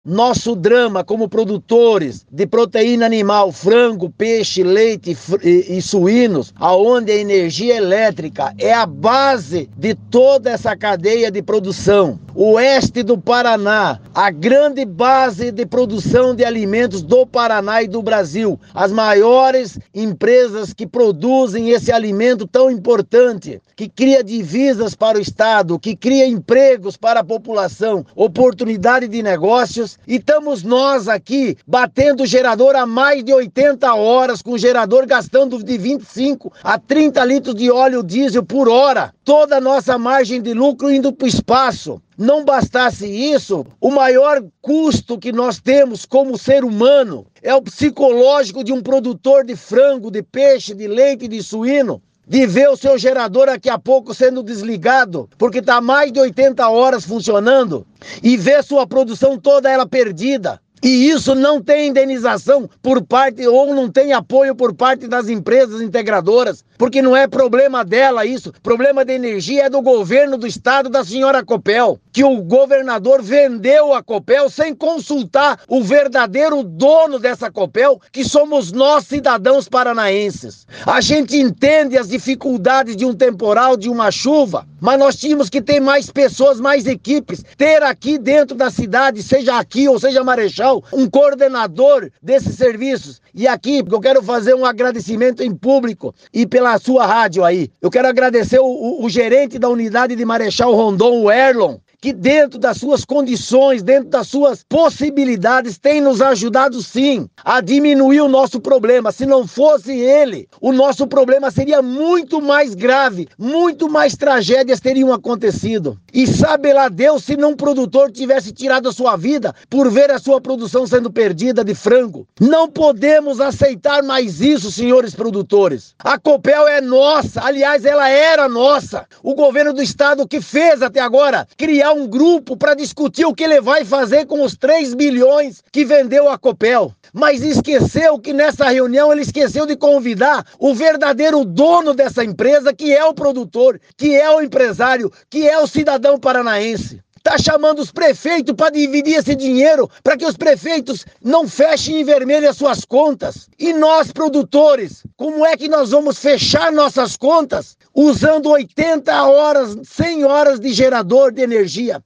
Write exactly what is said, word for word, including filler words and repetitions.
Nosso drama como produtores de proteína animal, frango, peixe, leite e, e suínos, aonde a energia elétrica é a base de toda essa cadeia de produção. O oeste do Paraná, a grande base de produção de alimentos do Paraná e do Brasil. As maiores empresas que produzem esse alimento tão importante, que cria divisas para o Estado, que cria empregos para a população, oportunidade de negócios. E estamos nós aqui batendo o gerador há mais de oitenta horas, com o gerador gastando de vinte e cinco a trinta litros de óleo diesel por hora. Toda a nossa margem de lucro indo para o espaço. Não bastasse isso, o maior custo que nós temos como ser humano é o psicológico de um produtor de frango, de peixe, de leite, de suíno, de ver o seu gerador daqui a pouco sendo desligado, porque está mais de oitenta horas funcionando, e ver sua produção toda ela perdida. E isso não tem indenização por parte, ou não tem apoio por parte das empresas integradoras, porque não é problema dela isso. Problema de energia é do governo do estado da senhora Copel, que o governador vendeu a Copel sem consultar o verdadeiro dono dessa Copel, que somos nós, cidadãos paranaenses. A gente entende as dificuldades de um temporal, de uma chuva, mas nós tínhamos que ter mais pessoas, mais equipes, ter aqui dentro da cidade, seja aqui ou seja Marechal, um coordenador desses serviços. E aqui eu quero fazer um agradecimento em público e pela sua rádio aí. Eu quero agradecer o, o, o gerente da unidade de Marechal Rondon, o Erlon, que dentro das suas condições, dentro das suas possibilidades, tem nos ajudado sim a diminuir o nosso problema. Se não fosse ele, o nosso problema seria muito mais grave, muito mais tragédias teriam acontecido. E sabe lá Deus se não um produtor tivesse tirado a sua vida por ver a sua produção sendo perdida de frango. Não podemos aceitar mais isso, senhores produtores. A Copel é nossa, aliás, ela era nossa. O governo do estado que fez até agora, criar um grupo para discutir o que ele vai fazer com os três bilhões que vendeu a Copel. Mas esqueceu que nessa reunião ele esqueceu de convidar o verdadeiro dono dessa empresa, que é o produtor, que é o empresário, que é o cidadão paranaense. Tá chamando os prefeitos para dividir esse dinheiro, para que os prefeitos não fechem em vermelho as suas contas. E nós, produtores, como é que nós vamos fechar nossas contas usando oitenta horas, cem horas de gerador de energia?